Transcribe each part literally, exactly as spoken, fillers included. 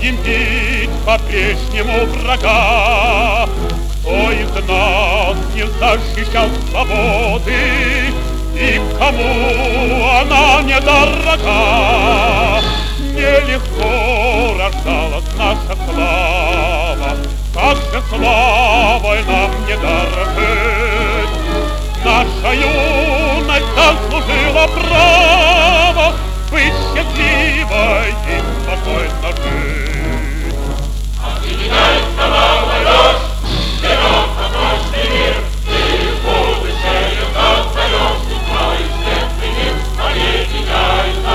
будем бить по-прежнему врага. Кто из нас не защищал свободы, и кому она недорога? Нелегко рождалась наша слава, как же славой нам не дорожить. Наша юность заслужила право быть счастливой и спокойно жить. Объединяется молодежь, вперед на прочный мир, ты в будущее создаешь свой светлый мир. Объединяется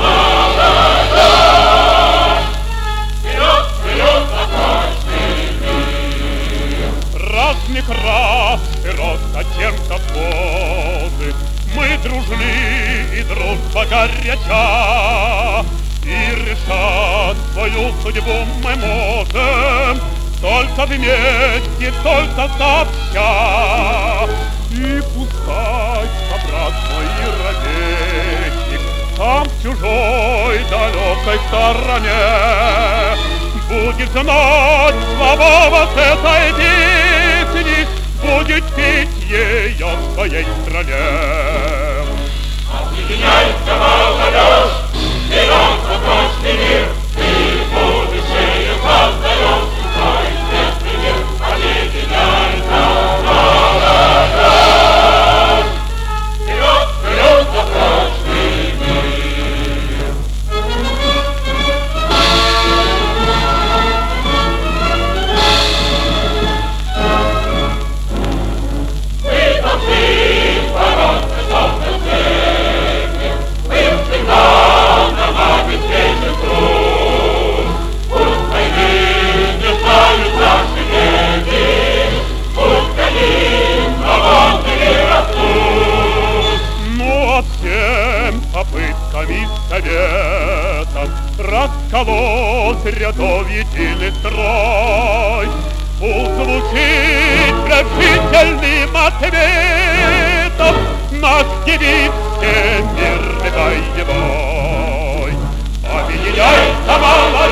молодежь, вперед, вперед на прочный мир. Разных рас, широт, оттенков кожи, мы дружны и дружба горяча, и решать свою судьбу мы можем только вместе, только сообща. И пускай собрат мой ровесник там в чужой далекой стороне будет знать слова вот этой песни, будет петь ее в своей стране. Объединяйся, молодежь, вперед на прочный мир, ты в будущее создаешь свой светлый мир. Объединяйся, молодежь, вперед, вперед на прочный мир. Мы должны бороться, словно цепи, мы всегда нам обеспечим труд. Пусть войны не знают наши дети, пусть они свободными растут. Ну а всем попытками советом расколоть рядов единый строй, узвучить решительным ответом наш девиз всем мирный боевой. Объединяйся, молодежь!